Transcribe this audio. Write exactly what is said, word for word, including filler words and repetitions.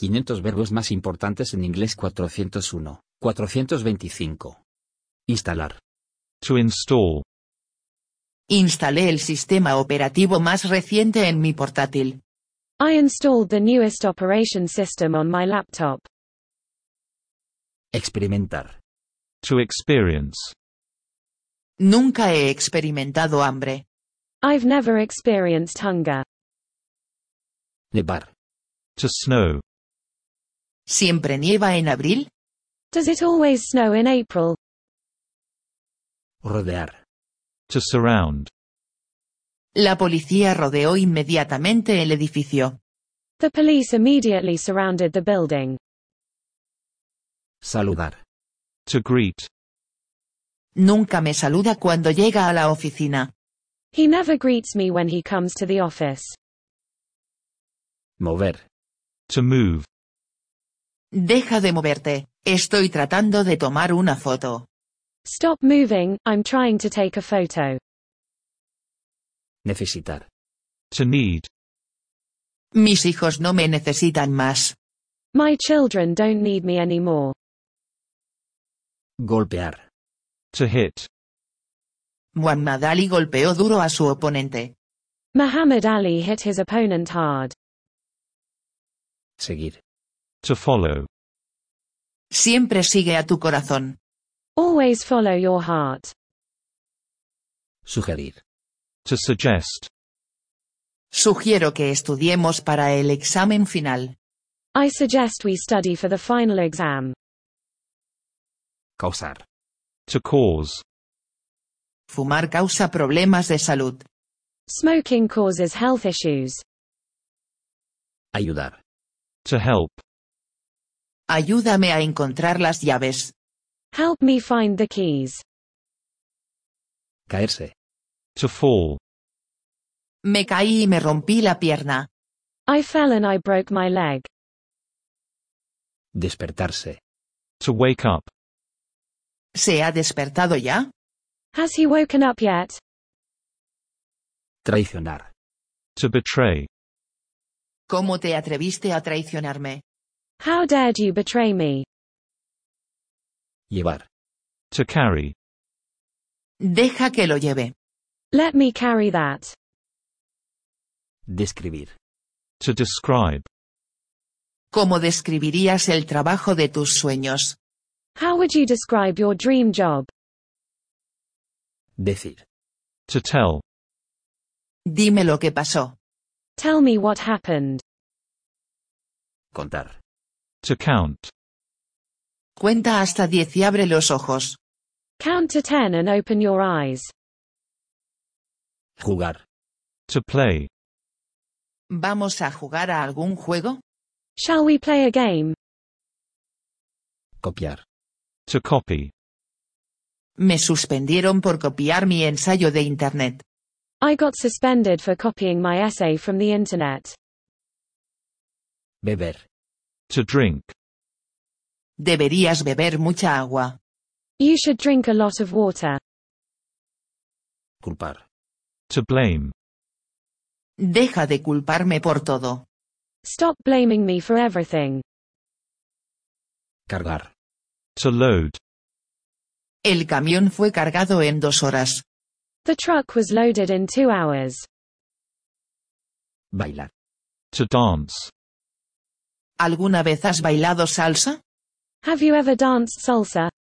quinientos verbos más importantes en inglés. Cuatrocientos uno, cuatrocientos veinticinco. Instalar. To install. Instalé el sistema operativo más reciente en mi portátil. I installed the newest operation system on my laptop. Experimentar. To experience. Nunca he experimentado hambre. I've never experienced hunger. Nevar. To snow. ¿Siempre nieva en abril? Does it always snow in April? Rodear. To surround. La policía rodeó inmediatamente el edificio. The police immediately surrounded the building. Saludar. To greet. Nunca me saluda cuando llega a la oficina. He never greets me when he comes to the office. Mover. To move. Deja de moverte. Estoy tratando de tomar una foto. Stop moving, I'm trying to take a photo. Necesitar. To need. Mis hijos no me necesitan más. My children don't need me anymore. Golpear. To hit. Muhammad Ali golpeó duro a su oponente. Muhammad Ali hit his opponent hard. Seguir. To follow. Siempre sigue a tu corazón. Always follow your heart. Sugerir. To suggest. Sugiero que estudiemos para el examen final. I suggest we study for the final exam. Causar. To cause. Fumar causa problemas de salud. Smoking causes health issues. Ayudar. To help. Ayúdame a encontrar las llaves. Help me find the keys. Caerse. To fall. Me caí y me rompí la pierna. I fell and I broke my leg. Despertarse. To wake up. ¿Se ha despertado ya? Has he woken up yet? Traicionar. To betray. ¿Cómo te atreviste a traicionarme? How dared you betray me? Llevar. To carry. Deja que lo lleve. Let me carry that. Describir. To describe. ¿Cómo describirías el trabajo de tus sueños? How would you describe your dream job? Decir. To tell. Dime lo que pasó. Tell me what happened. Contar. To count. Cuenta hasta diez y abre los ojos. Count to ten and open your eyes. Jugar. To play. ¿Vamos a jugar a algún juego? Shall we play a game? Copiar. To copy. Me suspendieron por copiar mi ensayo de Internet. I got suspended for copying my essay from the internet. Beber. To drink. Deberías beber mucha agua. You should drink a lot of water. Culpar. To blame. Deja de culparme por todo. Stop blaming me for everything. Cargar. To load. El camión fue cargado en dos horas. The truck was loaded in two hours. Bailar. To dance. ¿Alguna vez has bailado salsa? Have you ever danced salsa?